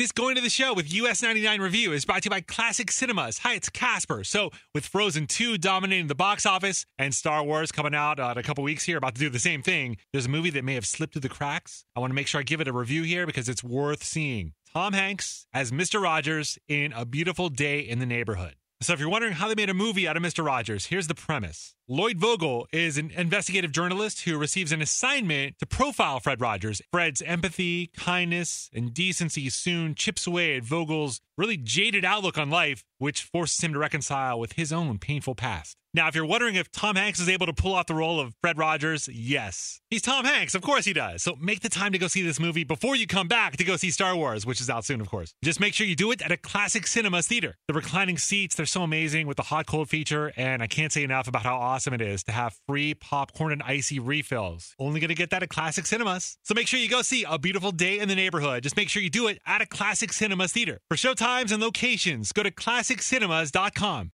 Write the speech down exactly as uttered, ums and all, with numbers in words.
This Going to the Show with U S ninety-nine Review is brought to you by Classic Cinemas. Hi, it's Casper. So, with Frozen two dominating the box office and Star Wars coming out uh, in a couple weeks here, about to do the same thing, there's a movie that may have slipped through the cracks. I want to make sure I give it a review here because it's worth seeing. Tom Hanks as Mister Rogers in A Beautiful Day in the Neighborhood. So if you're wondering how they made a movie out of Mister Rogers, here's the premise. Lloyd Vogel is an investigative journalist who receives an assignment to profile Fred Rogers. Fred's empathy, kindness, and decency soon chips away at Vogel's really jaded outlook on life, which forces him to reconcile with his own painful past. Now, if you're wondering if Tom Hanks is able to pull off the role of Fred Rogers, yes. He's Tom Hanks. Of course he does. So make the time to go see this movie before you come back to go see Star Wars, which is out soon, of course. Just make sure you do it at a Classic Cinemas theater. The reclining seats, they're so amazing with the hot cold feature, and I can't say enough about how awesome it is to have free popcorn and icy refills. Only going to get that at Classic Cinemas. So make sure you go see A Beautiful Day in the Neighborhood. Just make sure you do it at a Classic Cinemas theater. For showtimes and locations, go to classic cinemas dot com.